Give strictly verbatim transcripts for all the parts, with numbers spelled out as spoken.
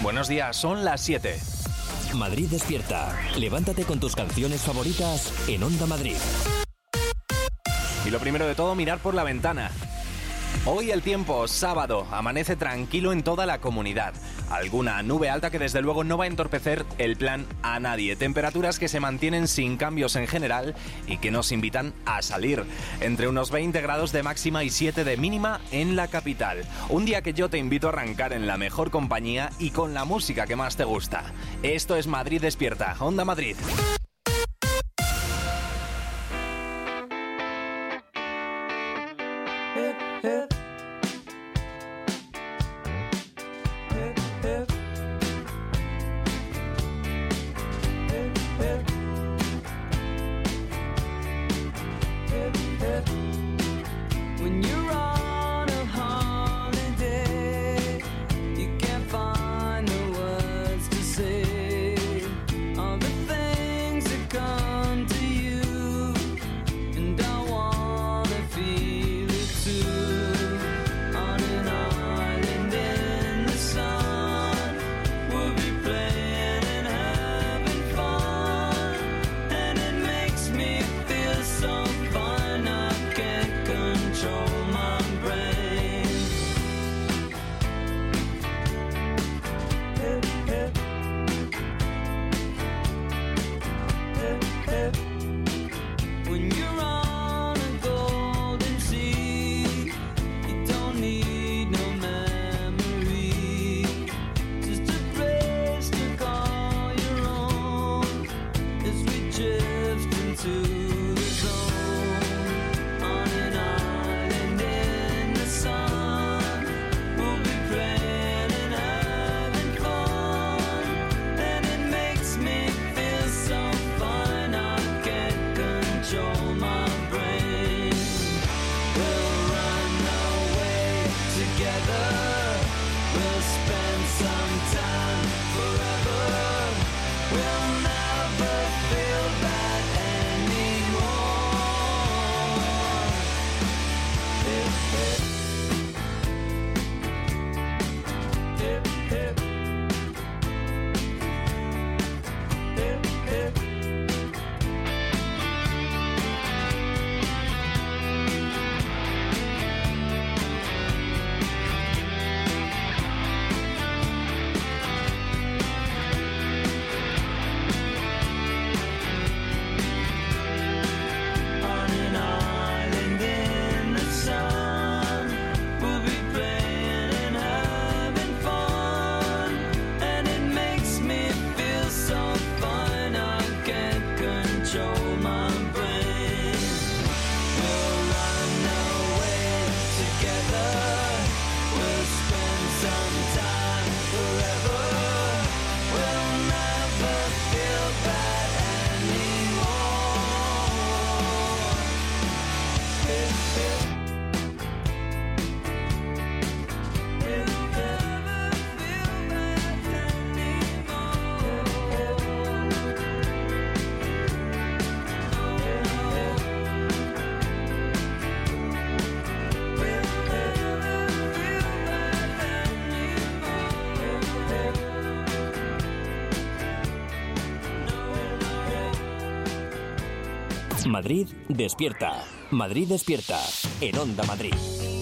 Buenos días, son las siete. Madrid despierta. Levántate con tus canciones favoritas en Onda Madrid. Y lo primero de todo, mirar por la ventana. Hoy el tiempo, sábado, amanece tranquilo en toda la comunidad. Alguna nube alta que desde luego no va a entorpecer el plan a nadie. Temperaturas que se mantienen sin cambios en general y que nos invitan a salir. Entre unos veinte grados de máxima y siete de mínima en la capital. Un día que yo te invito a arrancar en la mejor compañía y con la música que más te gusta. Esto es Madrid Despierta, Onda Madrid. Madrid despierta. Madrid despierta en Onda Madrid.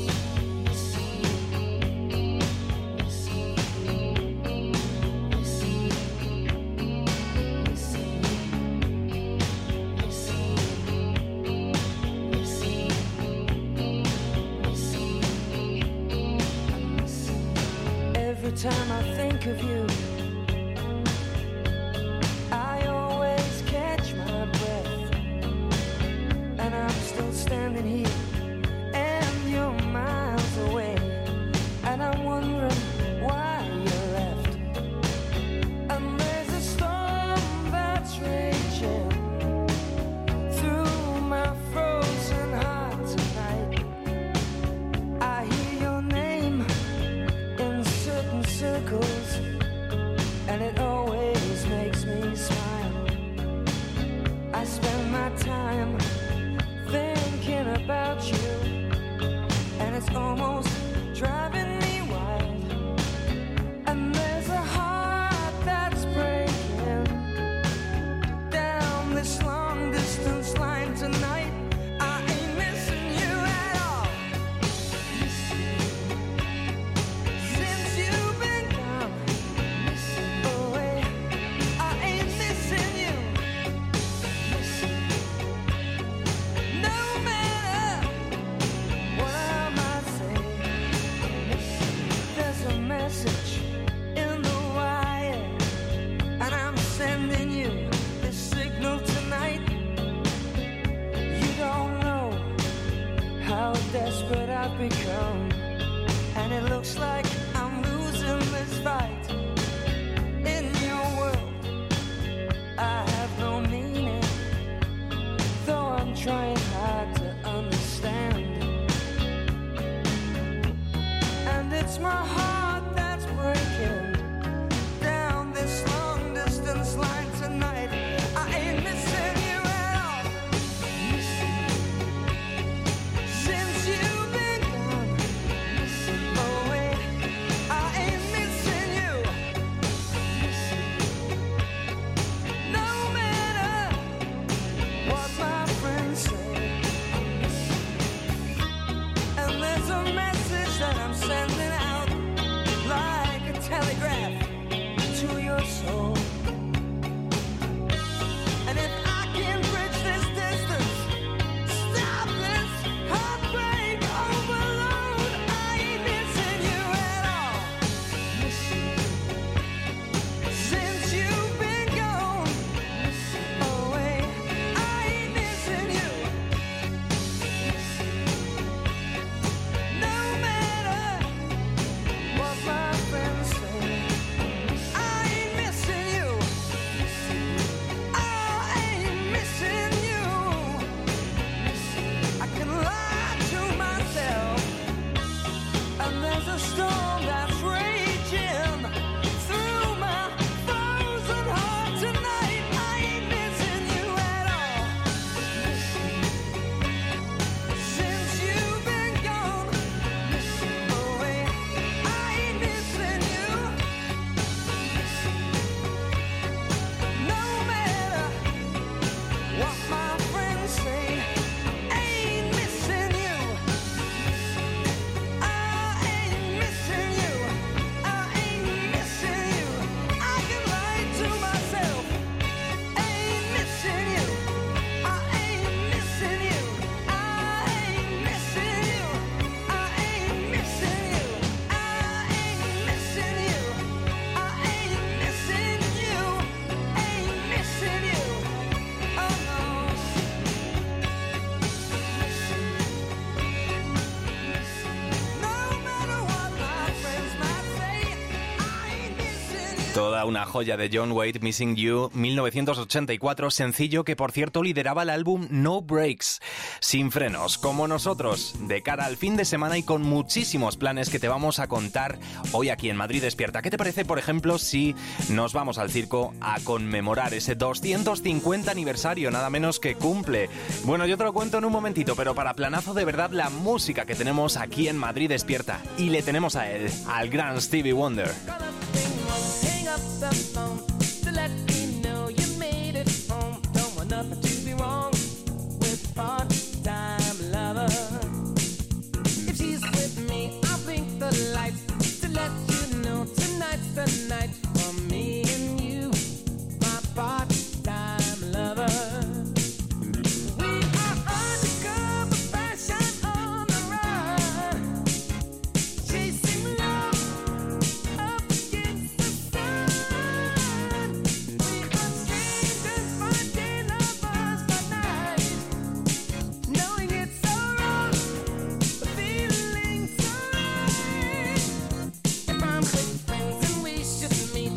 Every time I think of you, I always catch my breath, and I'm still standing here, and you're miles away, and I'm wondering why you left. And there's a storm that's raging through my frozen heart tonight. I hear your name in certain circles, and it always makes me smile. I spend my time thinking about you, and it's almost driving me wild. And there's a heart my heart that's breaking down this long distance line tonight. I ain't missing you at all. Since you've been gone away, I ain't missing you. No matter what my friends say, and there's a message that I'm sending out like a telegraph to your soul. And if I can bridge this distance, stop this heartbreak overload, I ain't missing you at all. Since you've been gone away, I ain't missing you. No matter what my friends say, I ain't missing you. I ain't missing you. I can lie to myself, and there's a storm that's raging through my frozen heart tonight. I ain't missing you at all. Since you've been gone away, I ain't missing you. No matter what my friends say, ain't missing you. I ain't missing you. I ain't missing you. I can lie to myself. Ain't missing you. I ain't missing you. I ain't missing you. I ain't missing you. I ain't missing you. I ain't missing you. Ain't missing you. Oh no. No matter what my friends might say, I ain't missing you. Toda una joya de John Waite, Missing You, mil novecientos ochenta y cuatro, sencillo que por cierto lideraba el álbum No Breaks, sin frenos, como nosotros, de cara al fin de semana y con muchísimos planes que te vamos a contar hoy aquí en Madrid Despierta. ¿Qué te parece, por ejemplo, si nos vamos al circo a conmemorar ese doscientos cincuenta aniversario, nada menos que cumple? Bueno, yo te lo cuento en un momentito, pero para planazo de verdad la música que tenemos aquí en Madrid Despierta, y le tenemos a él, al gran Stevie Wonder. Hang up the phone to let me know you made it home. Don't want nothing to be wrong with part-time lover. If she's with me, I'll blink the lights to let you know tonight's the night for me and you, my part-time lover. We are undercover fashion on the run, chasing love up against the sun. We are strangers by day, lovers by night, knowing it's so wrong, but feeling so right. If I'm with friends and we should meet,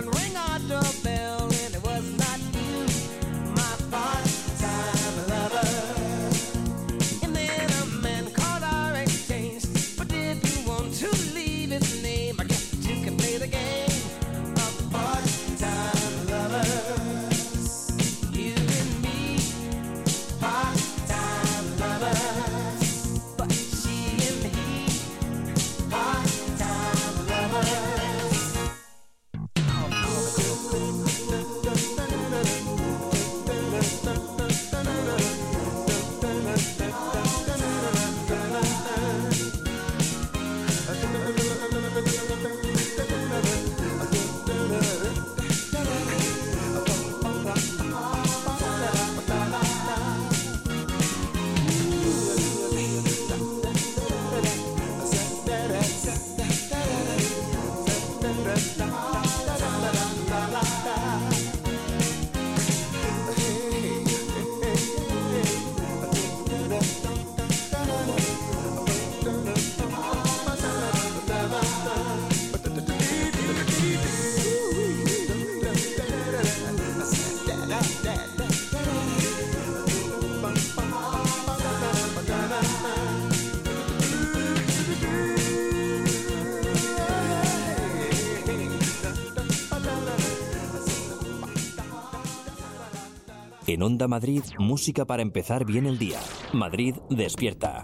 En Onda Madrid, música para empezar bien el día. Madrid despierta.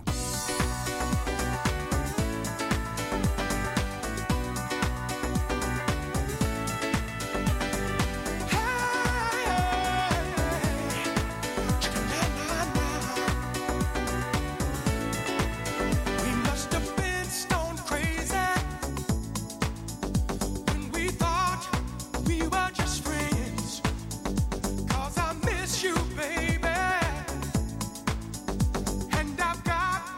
You, baby, and I've got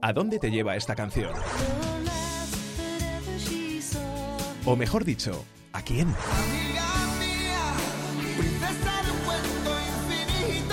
¿A dónde te lleva esta canción? O mejor dicho, ¿a quién? Amiga mía, princesa de un cuento infinito.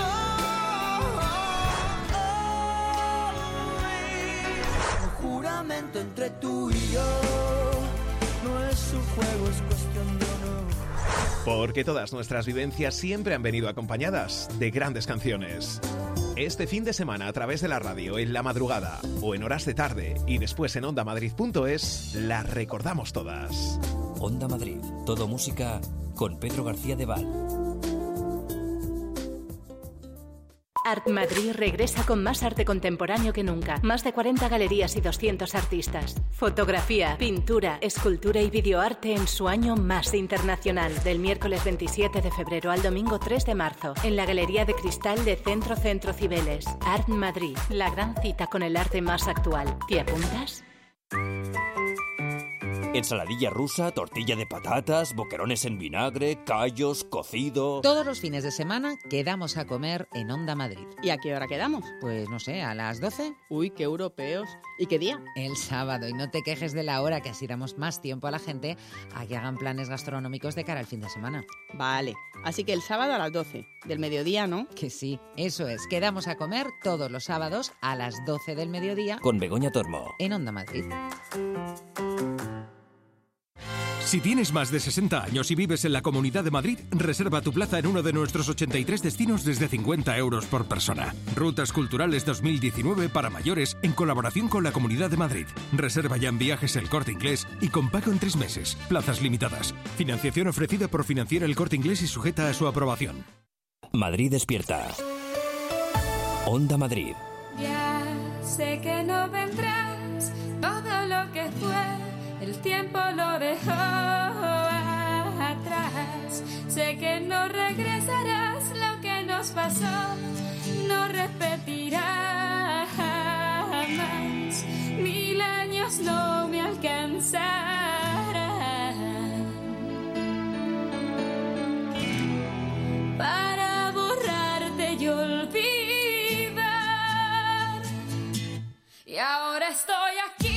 Un juramento entre tú y yo. No es un juego, es cuestión de honor. Porque todas nuestras vivencias siempre han venido acompañadas de grandes canciones. Este fin de semana a través de la radio, en la madrugada o en horas de tarde y después en onda madrid punto es, las recordamos todas. Onda Madrid, todo música con Pedro García de Val. Art Madrid regresa con más arte contemporáneo que nunca. Más de cuarenta galerías y doscientos artistas. Fotografía, pintura, escultura y videoarte en su año más internacional. Del miércoles veintisiete de febrero al domingo tres de marzo. En la Galería de Cristal de Centro Centro Cibeles. Art Madrid, la gran cita con el arte más actual. ¿Te apuntas? Ensaladilla rusa, tortilla de patatas, boquerones en vinagre, callos, cocido... Todos los fines de semana quedamos a comer en Onda Madrid. ¿Y a qué hora quedamos? Pues no sé, ¿a las doce? Uy, qué europeos. ¿Y qué día? El sábado. Y no te quejes de la hora, que así damos más tiempo a la gente a que hagan planes gastronómicos de cara al fin de semana. Vale, así que el sábado a las doce. Del mediodía, ¿no? Que sí, eso es. Quedamos a comer todos los sábados a las doce del mediodía con Begoña Tormo en Onda Madrid. Si tienes más de sesenta años y vives en la Comunidad de Madrid, reserva tu plaza en uno de nuestros ochenta y tres destinos desde cincuenta euros por persona. Rutas Culturales dos mil diecinueve para mayores en colaboración con la Comunidad de Madrid. Reserva ya en Viajes El Corte Inglés y con pago en tres meses. Plazas limitadas. Financiación ofrecida por Financiera El Corte Inglés y sujeta a su aprobación. Madrid despierta. Onda Madrid. Ya sé que no vendrás, todo lo que fue. El tiempo lo dejó atrás. Sé que no regresarás, lo que nos pasó no repetirá jamás. Mil años no me alcanzarán para borrarte y olvidar. Y ahora estoy aquí.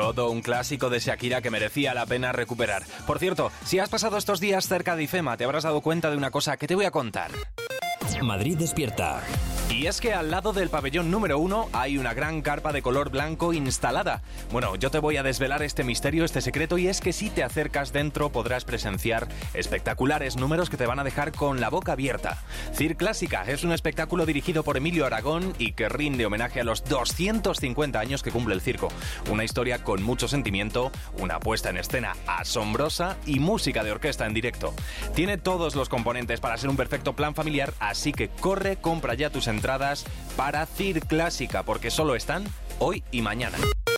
Todo un clásico de Shakira que merecía la pena recuperar. Por cierto, si has pasado estos días cerca de IFEMA, te habrás dado cuenta de una cosa que te voy a contar. Madrid despierta. Y es que al lado del pabellón número uno hay una gran carpa de color blanco instalada. Bueno, yo te voy a desvelar este misterio, este secreto, y es que si te acercas dentro podrás presenciar espectaculares números que te van a dejar con la boca abierta. Cir Clásica es un espectáculo dirigido por Emilio Aragón y que rinde homenaje a los doscientos cincuenta años que cumple el circo. Una historia con mucho sentimiento, una puesta en escena asombrosa y música de orquesta en directo. Tiene todos los componentes para ser un perfecto plan familiar, así que corre, compra ya tus entradas entradas para Cir Clásica, porque solo están hoy y mañana.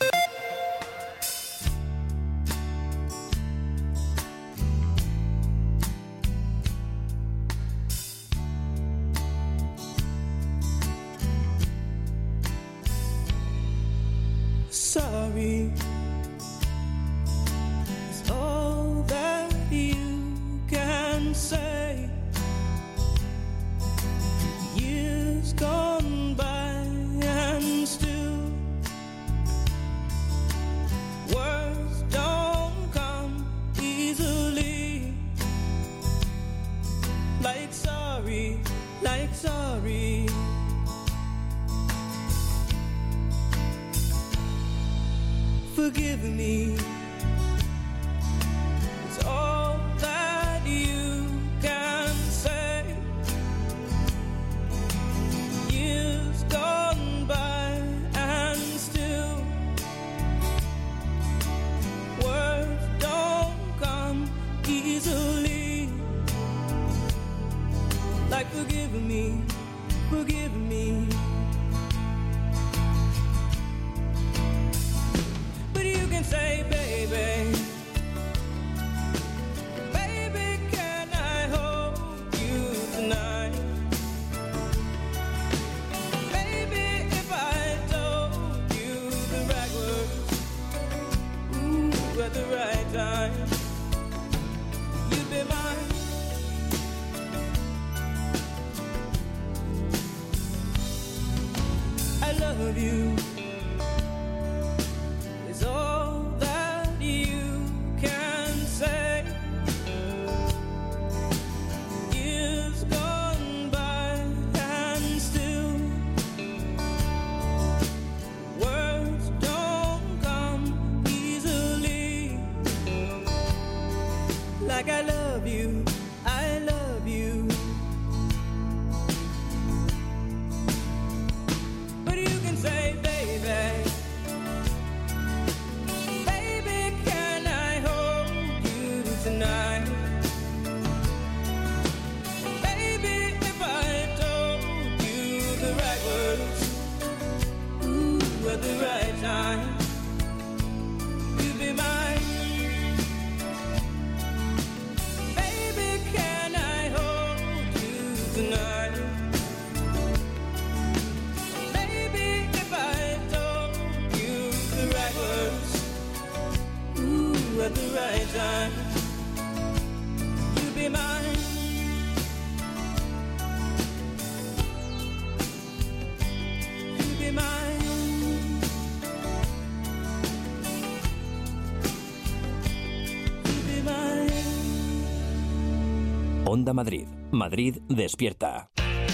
Sorry is all that you can say. Years gone by and still words don't come easily. Like sorry, like sorry. Forgive me. It's all that you can say. Years gone by and still words don't come easily. Like forgive me, forgive me. But you can say, baby, baby, can I hold you tonight? Baby, if I told you the right words, ooh, at the right time, you'd be mine. I love you. Is all that you can say. Years gone by and still words don't come easily. Like I love you, I love you. But you can say, baby, baby, can I hold you tonight? Baby, if I told you the right words, ooh, at the right time, you'd be mine. Baby, can I hold you tonight? Baby, if I told you the right words, ooh, at the right time, you'd be mine. You'd be mine. You'd be mine. Onda Madrid. Madrid despierta.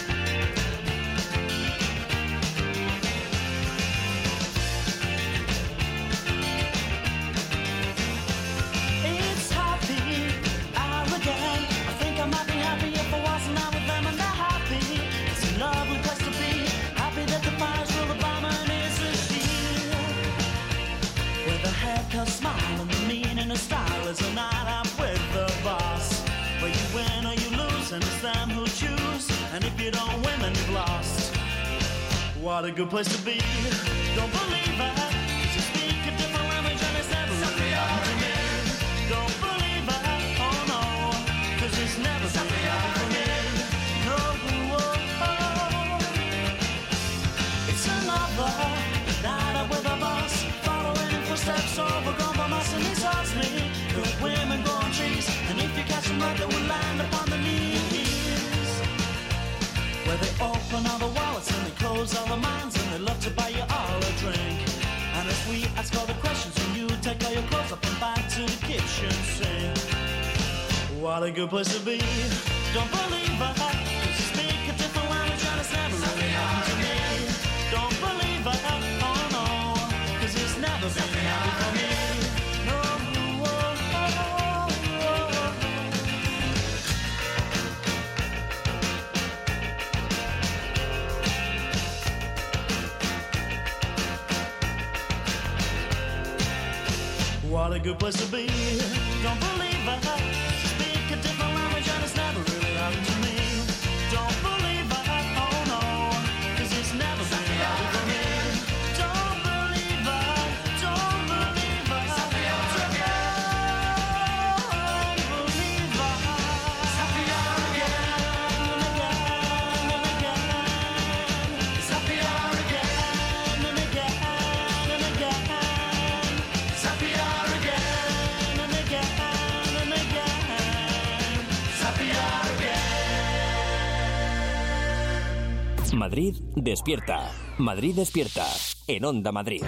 It's happy hour again. I think I might be happy if I wasn't out with them and they're happy. It's a lovely place to be. Happy that the fire's full of bomb and is a shield. With a haircut, smile and the meaning of style is a night out with the boss. Where you win or you lose and it's them who choose. And if you don't win then you've lost. What a good place to be. Don't believe it. 'Cause you speak a different language and it's never really hard to me. Don't believe it, oh no, 'cause it's never been hard for me. No, oh, oh. It's another night out with a boss, following in footsteps over compromise and he exhausts me. Good women go on trees, and if you catch them right they will land upon the knees. Where they open all the wallets and they close all the minds and they love to buy you all a drink. And if we ask all the questions and you What a good place to be. Don't believe I, 'cause you speak a different language and it's never really happened to me. Don't believe I, oh no, 'cause it's never been happy for me. No, oh, oh, oh, oh. What a good place to be. Don't believe I, speak a different language and it's never really happened to me. Don't believe I, oh no, 'cause it's never been happy for me. Don't believe I, don't believe I, don't believe I. It's happier again and again and again. It's happier again and again and again. It's happier again and again and again. It's happier again. Madrid despierta. Madrid despierta. En Onda Madrid.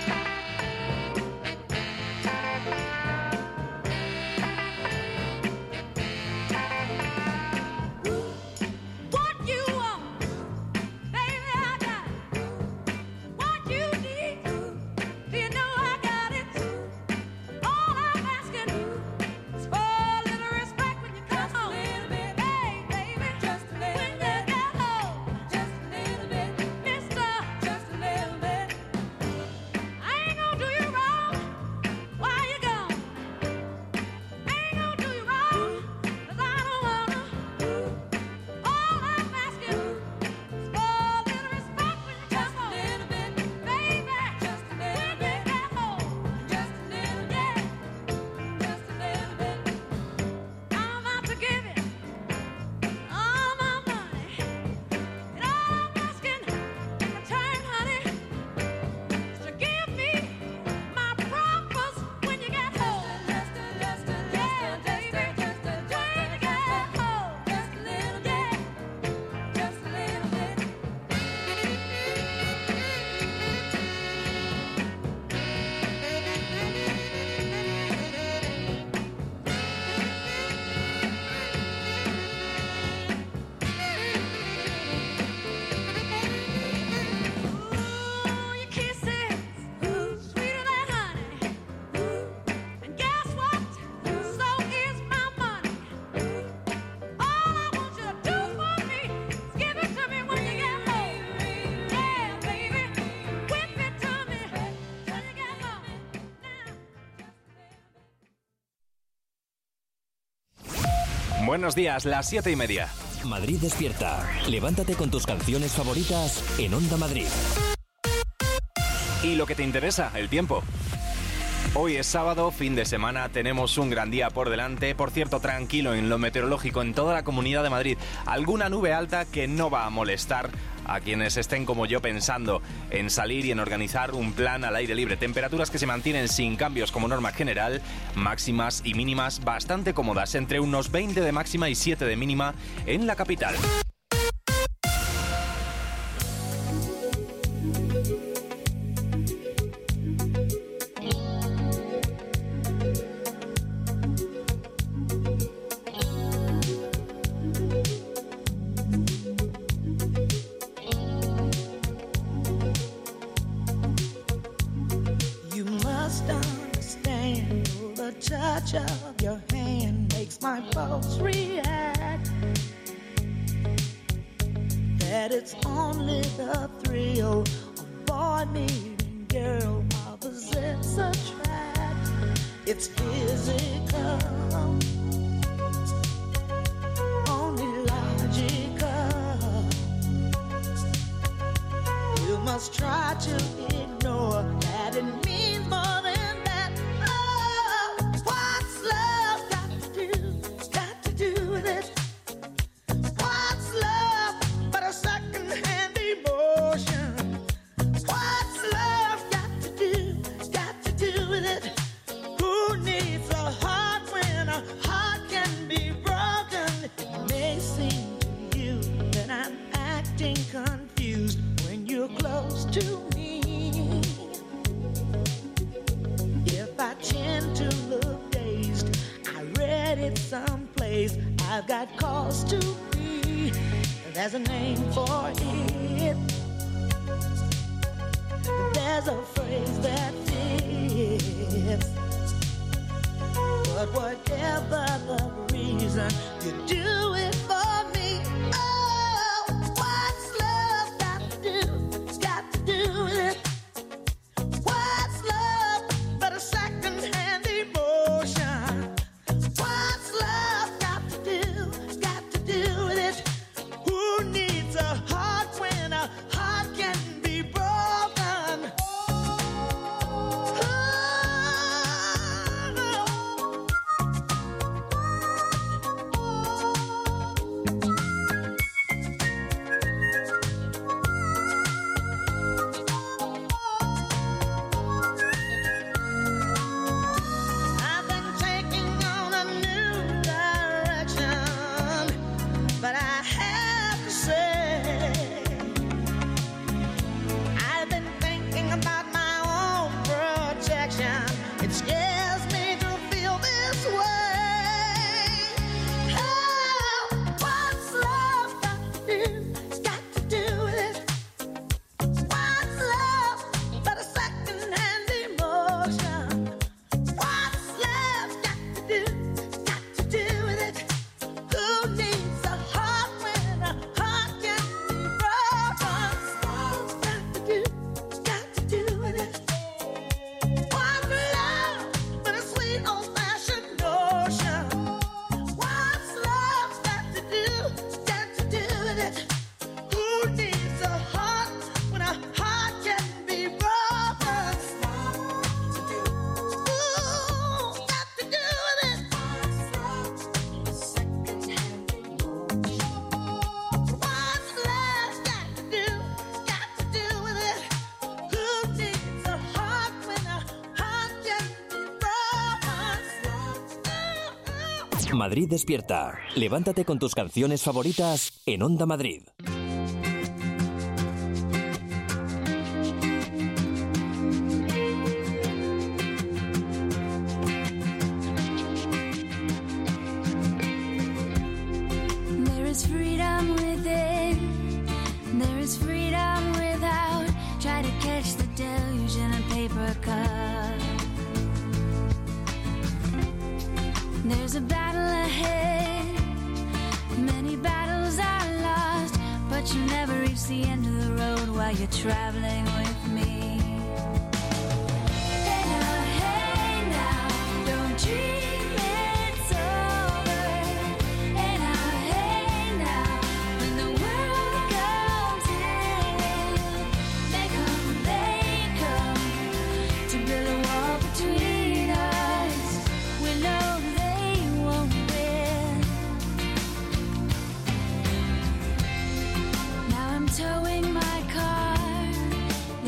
What you want, baby, I got it. What you need, do you know I got it? All I'm asking is for a little respect when you come home. Hey, baby, just a little when you get home. Just a little bit, mister, just a little bit. I ain't gonna do you wrong while you're gone. I ain't gonna do you wrong, 'cause I don't wanna. All I'm asking is for a little respect when you come home. Just a little bit, baby, just a little bit. When you get home, just a little, yeah, just a little bit. I'm about to give you all my money, and all I'm asking in return, honey, is to give me my promise when you get home. Just a, just a, yeah, baby, just a, when you get home, just a little, yeah, just a little bit. Ooh, your kisses, sweeter than honey. And guess what? So is my money. All I want you to do for me is give it to me when you get home. Yeah, baby, whip it to me when you get home. Buenos días, las siete y media. Madrid despierta. Levántate con tus canciones favoritas en Onda Madrid. Y lo que te interesa, el tiempo. Hoy es sábado, fin de semana, tenemos un gran día por delante. Por cierto, tranquilo en lo meteorológico en toda la Comunidad de Madrid. Alguna nube alta que no va a molestar a quienes estén como yo pensando en salir y en organizar un plan al aire libre. Temperaturas que se mantienen sin cambios como norma general, máximas y mínimas bastante cómodas, entre unos veinte de máxima y siete de mínima en la capital. You must understand the touch of your hand makes my pulse react. That it's only the thrill of boy meeting girl opposites attract. It's physical, only logical. You must try to ignore that it means more than that. Oh, what's love got to do? Got to do with it. What's love but a second-hand emotion? What's love got to do? Got to do with it. Who needs a heart when a heart can be broken? It may seem to you that I'm acting confused when you're close to me. headed someplace. I've got cause to be. There's a name for it. There's a phrase that fits. But whatever the reason, you do it for me. Oh, what's love got to do? Got to do with it. What's love but a second-hand emotion? What's love got to do? Got to do with it. Who needs a heart when a heart can be broken? I've been taking on a new direction, but I have to say, I've been thinking about my own protection. It scares me to feel this way. Oh, what's love got to do? Got to do with it. What's love but a second-hand emotion? What's love got to do? Got to do with it. Who needs a heart when a heart can be broken? What's got to do? Got to do with it. What's love but a sweet old-fashioned notion? What's love got to do? Got to do with it. Who needs a heart when a heart can be broken? Ooh, got to do with it. What's love got to do? Got to do with it. Who needs a heart when a heart can be broken? Madrid despierta. Levántate con tus canciones favoritas en Onda Madrid. There is freedom within, there is freedom without. Try to catch the deluge in a paper cup. There's a battle ahead, many battles are lost, but you never reach the end of the road while you're traveling with me. Hey now, hey now, don't dream it's over. Hey now, hey now, when the world comes in, they come, they come to build a wall between us. We know they won't win. Now I'm towing my car.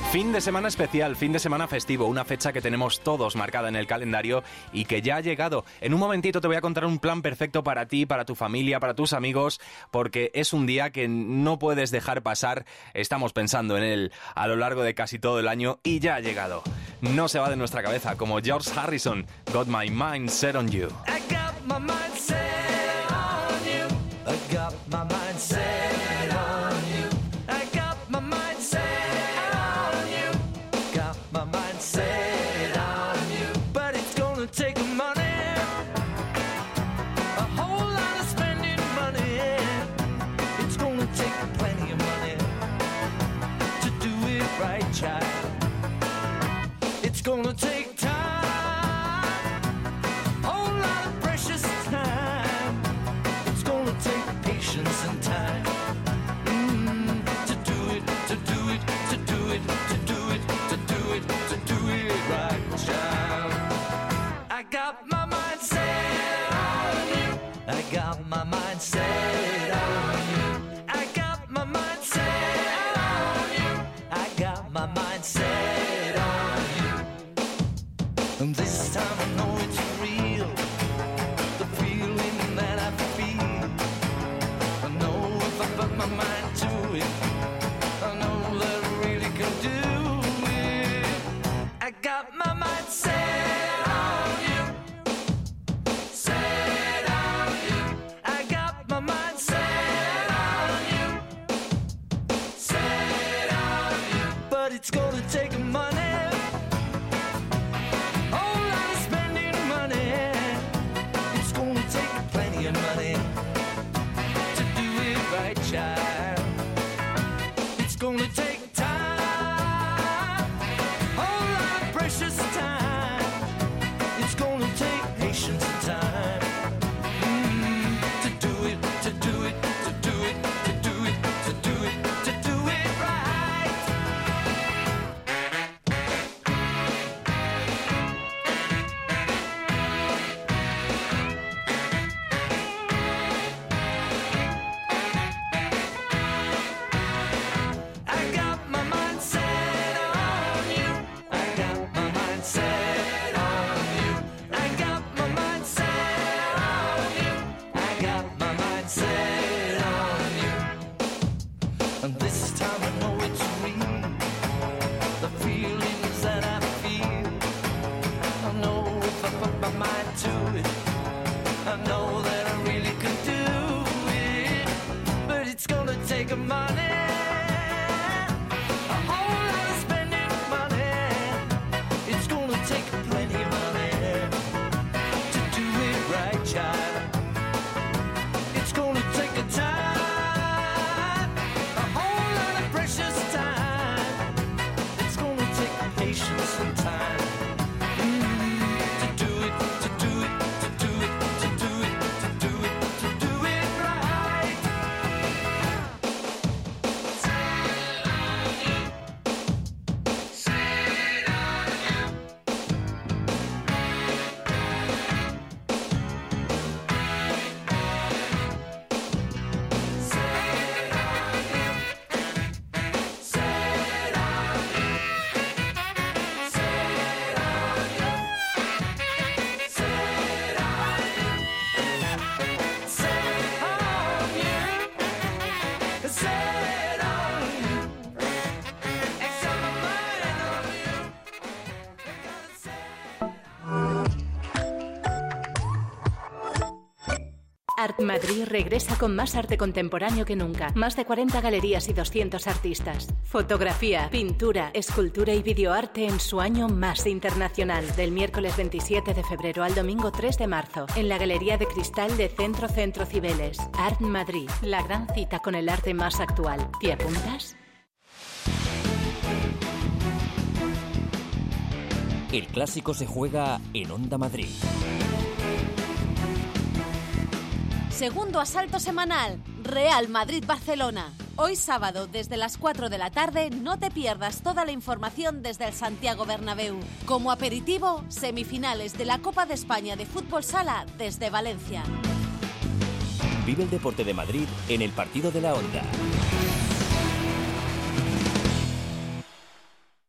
Fin de semana especial, fin de semana festivo, una fecha que tenemos todos marcada en el calendario y que ya ha llegado. En un momentito te voy a contar un plan perfecto para ti, para tu familia, para tus amigos, porque es un día que no puedes dejar pasar. Estamos pensando en él a lo largo de casi todo el año y ya ha llegado. No se va de nuestra cabeza, como George Harrison, Got My Mind Set On You. I got my mind set on you. I got my mind set on you. I got my mind set on you. Got my mind set on you. But it's gonna take money, a whole lot of spending money. It's gonna take plenty of money to do it right, child. It's gonna take time. And time mm, to do it, to do it, to do it, to do it, to do it, to do it right, child. I got my mind set on you. I got my mind set on you. I got my mind set on you. I got my mind set on you. And this time I know it's real. The feeling that I feel. Put my mind to it, I know that I really can do it. I got my mind set on you, set on you. I got my mind set on you, set on you. But it's gonna take money, whole lot of spending money. It's gonna take plenty of money. Right, child. It's gonna take time, whole lot of precious time. It's gonna take patience and time mm, to do it, to do it, to do it, to do it, to do it, to do it right. Art Madrid regresa con más arte contemporáneo que nunca. Más de cuarenta galerías y doscientos artistas. Fotografía, pintura, escultura y videoarte en su año más internacional. Del miércoles veintisiete de febrero al domingo tres de marzo. En la Galería de Cristal de Centro Centro Cibeles. Art Madrid. La gran cita con el arte más actual. ¿Te apuntas? El clásico se juega en Onda Madrid. Segundo asalto semanal, Real Madrid-Barcelona. Hoy sábado, desde las cuatro de la tarde, no te pierdas toda la información desde el Santiago Bernabéu. Como aperitivo, semifinales de la Copa de España de Fútbol Sala desde Valencia. Vive el deporte de Madrid en el partido de la Onda.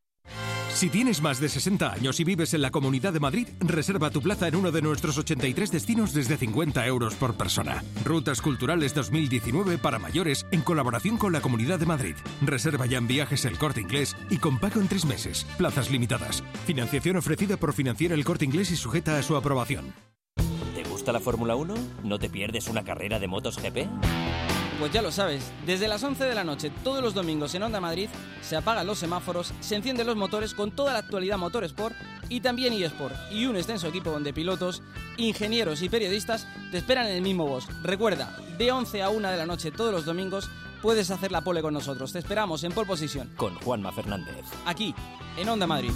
Si tienes más de sesenta años y vives en la Comunidad de Madrid, reserva tu plaza en uno de nuestros ochenta y tres destinos desde cincuenta euros por persona. Rutas Culturales dos mil diecinueve para mayores en colaboración con la Comunidad de Madrid. Reserva ya en Viajes El Corte Inglés y con pago en tres meses. Plazas limitadas. Financiación ofrecida por Financiera El Corte Inglés y sujeta a su aprobación. ¿Te gusta la Fórmula uno? ¿No te pierdes una carrera de motos G P? Pues ya lo sabes, desde las once de la noche todos los domingos en Onda Madrid se apagan los semáforos, se encienden los motores con toda la actualidad Motorsport y también eSport, y un extenso equipo de pilotos, ingenieros y periodistas te esperan en el mismo box. Recuerda, de once a una de la noche todos los domingos puedes hacer la pole con nosotros. Te esperamos en Pole Position con Juanma Fernández, aquí en Onda Madrid.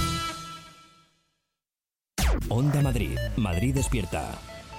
Onda Madrid, Madrid despierta.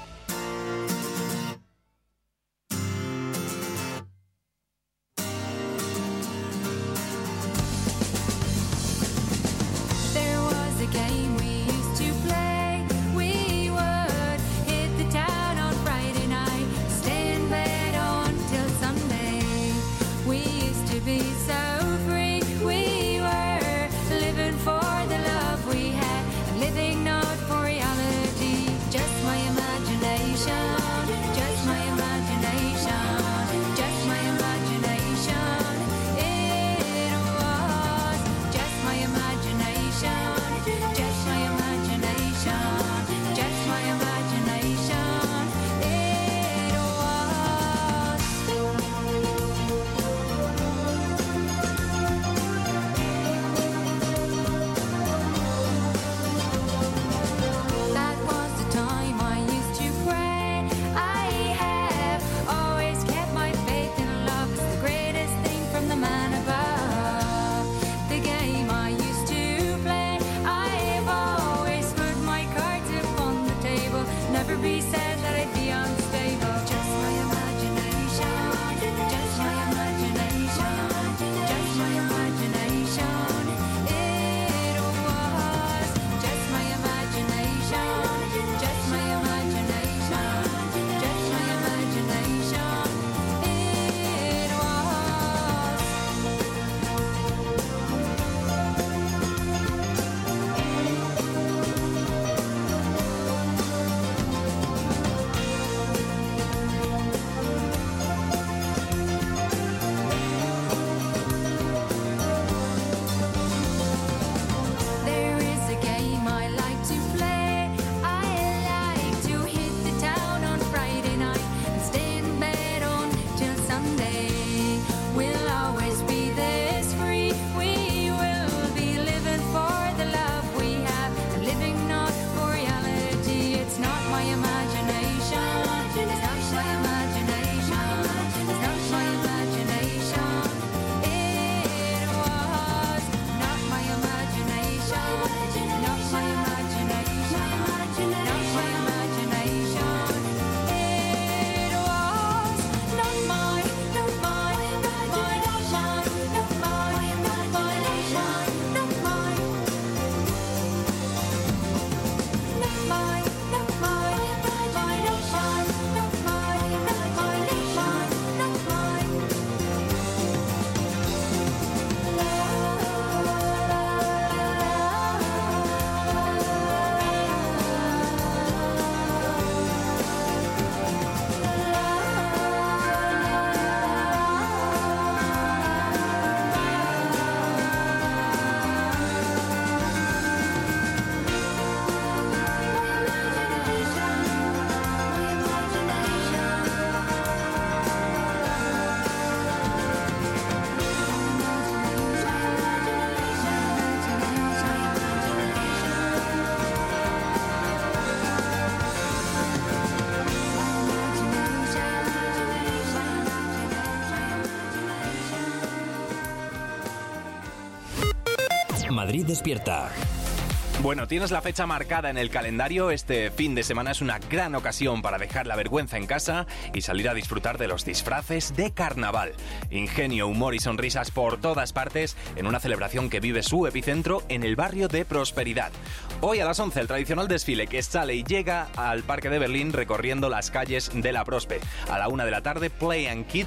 Madrid despierta. Bueno, tienes la fecha marcada en el calendario. Este fin de semana es una gran ocasión para dejar la vergüenza en casa y salir a disfrutar de los disfraces de carnaval. Ingenio, humor y sonrisas por todas partes en una celebración que vive su epicentro en el barrio de Prosperidad. Hoy a las once el tradicional desfile que sale y llega al Parque de Berlín recorriendo las calles de la Prospe. A la una de la tarde, Play and Kids,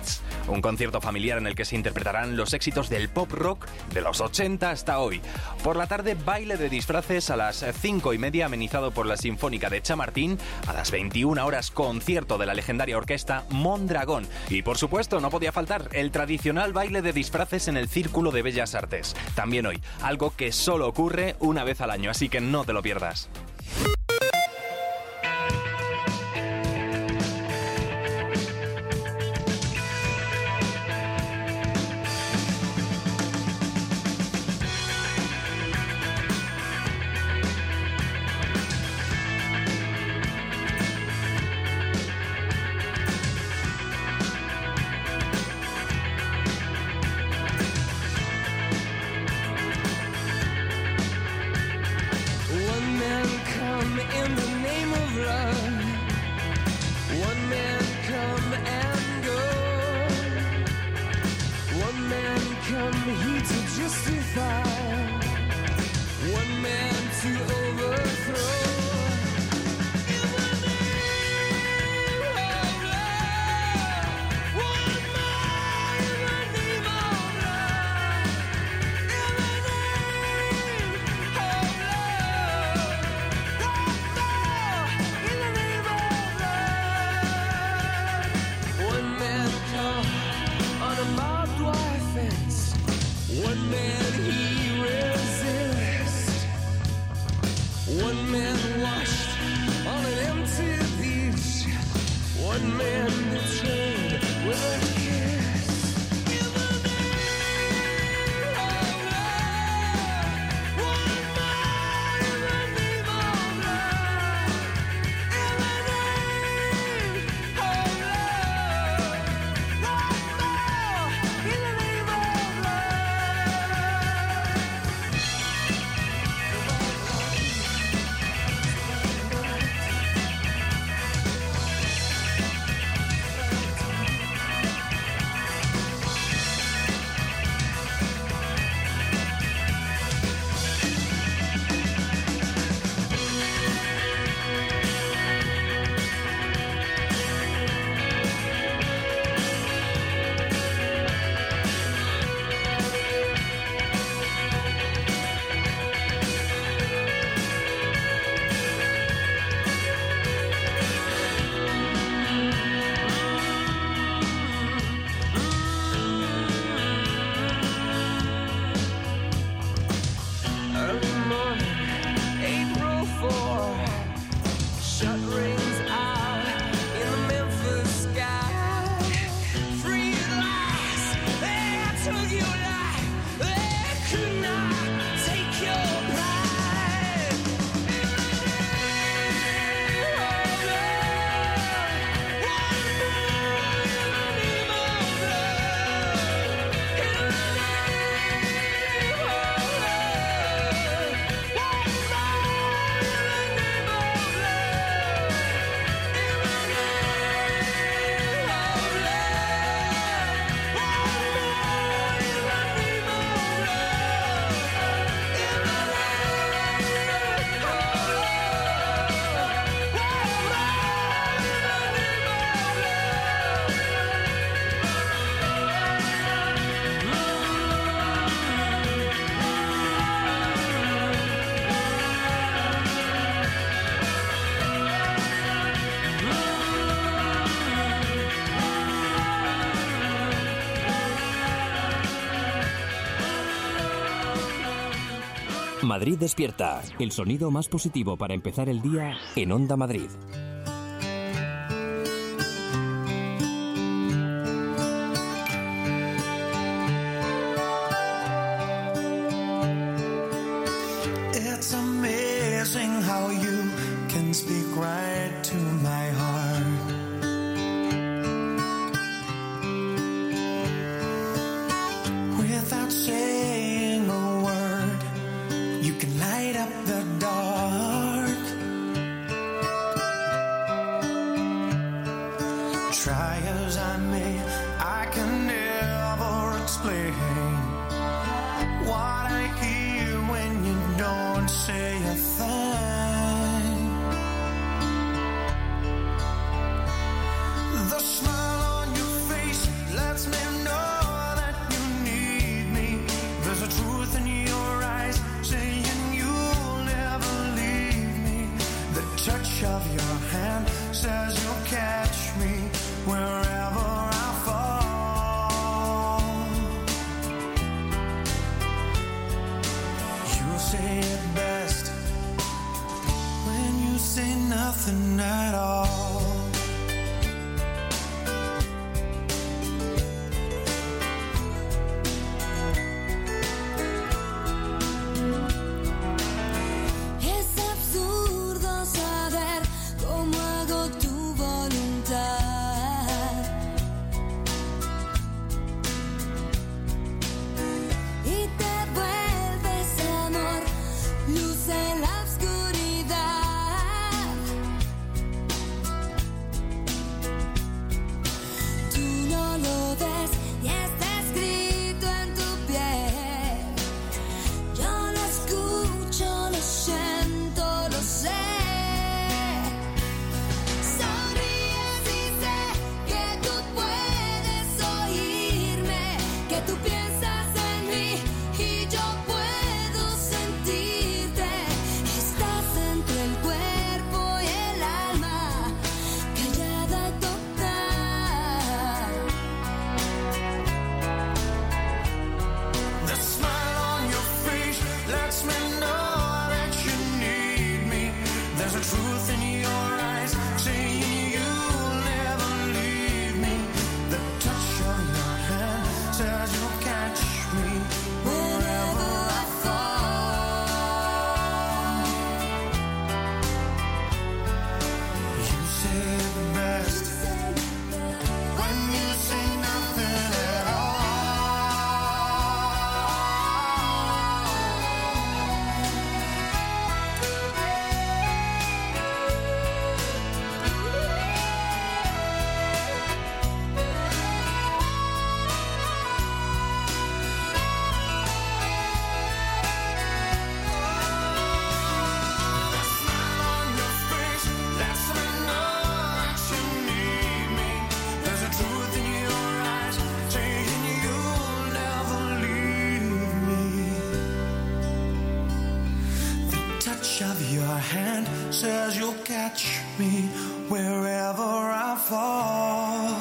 un concierto familiar en el que se interpretarán los éxitos del pop rock de los ochenta hasta hoy. Por la tarde, baile de disfraces a las cinco y media, amenizado por la Sinfónica de Chamartín. A las veintiuna horas, concierto de la legendaria orquesta Mondragón. Y por supuesto, no podía faltar el tradicional baile de disfraces en el Círculo de Bellas Artes. También hoy, algo que solo ocurre una vez al año, así que no te lo pierdas. Madrid despierta, el sonido más positivo para empezar el día en Onda Madrid. It's amazing how you can speak right to my heart. Without saying a word, you can light up the dark. hand says you'll catch me wherever I fall.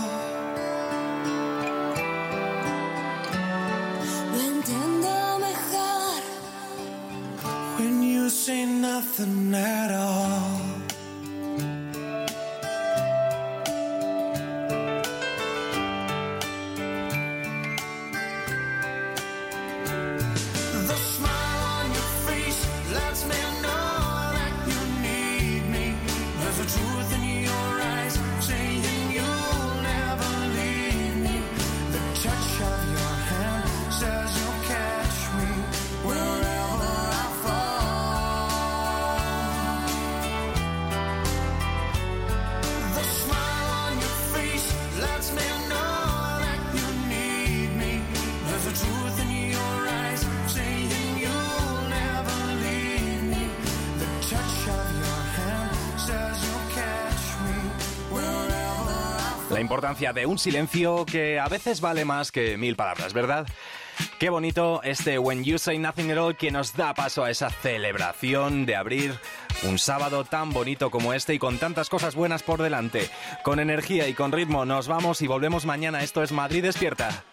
Lo entiendo mejor When you say nothing at all. The smile on your face lets me know that you need me. There's a truth in your eyes saying you'll never leave me. The touch of your hand says you'll catch me wherever I fall. The smile on your face lets me know that you need me. There's a truth in your eyes saying you'll never leave me. The touch of your hand says you'll catch me wherever I fall. La importancia de un silencio que a veces vale más que mil palabras, ¿verdad? Qué bonito este When You Say Nothing at All, que nos da paso a esa celebración de abrir un sábado tan bonito como este y con tantas cosas buenas por delante. Con energía y con ritmo nos vamos y volvemos mañana. Esto es Madrid Despierta.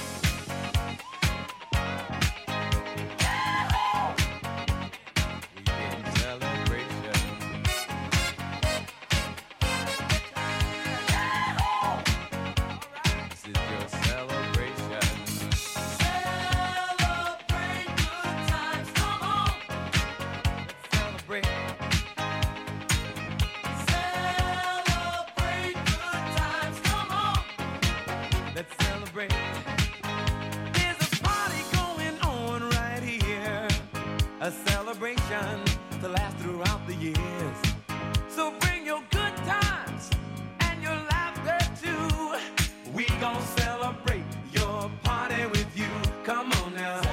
A celebration to last throughout the years. So bring your good times and your laughter too. We gon' celebrate your party with you. Come on now.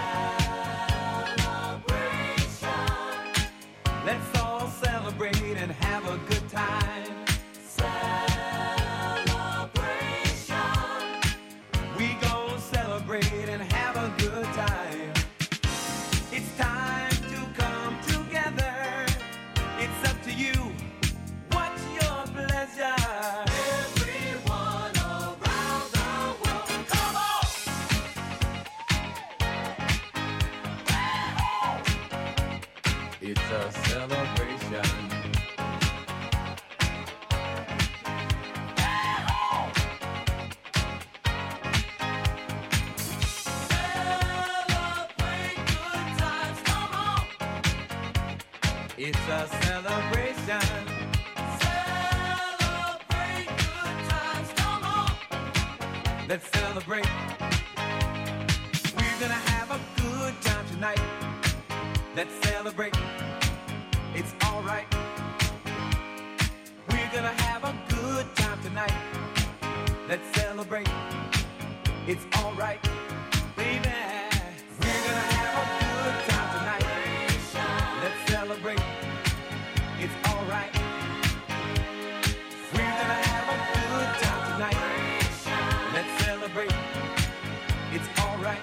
Celebration. Let's all celebrate and have a good time. Celebration. We gon' celebrate and have a good time. It's time. It's a celebration. Celebrate good times, come on. It's a celebration. Celebrate good times, come on. Let's celebrate. We're gonna have a good time tonight. Let's celebrate. It's alright. We're gonna have a good time tonight. Let's celebrate. It's alright, baby. We're gonna have a good time tonight. Let's celebrate. It's alright. We're gonna have a good time tonight. Let's celebrate. It's alright.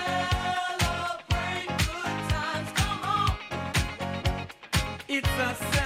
It's a